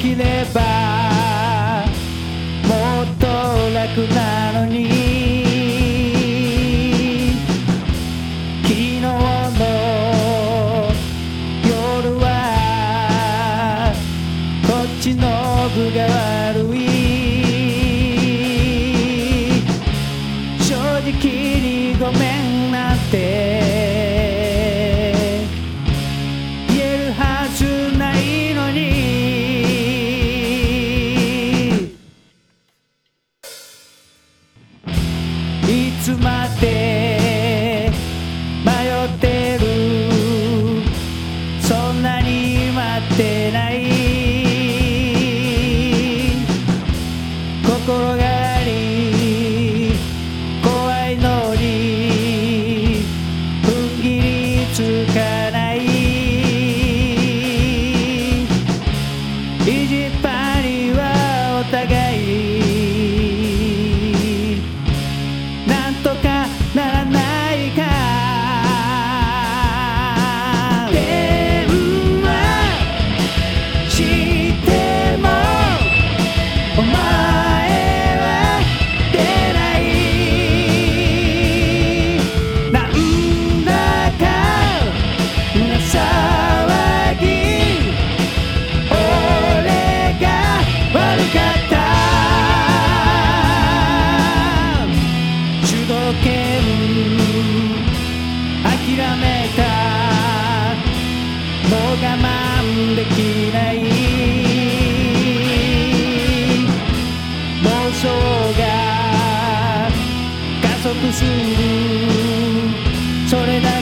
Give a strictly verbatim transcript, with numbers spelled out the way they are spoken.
きればもっと楽なのに、昨日の夜はこっちの具が悪い、正直にごめんなんて言えるはずないのに、いつまで迷ってる、そんなに待ってない、心があり怖いのに踏ん切りつかない、意地っ張りはお互いなんとかならないか、電話してもお前は出ない、なんだかな騒ぎ、俺が悪かった、主導権諦めた、もう我慢できない、妄想が加速する、それだ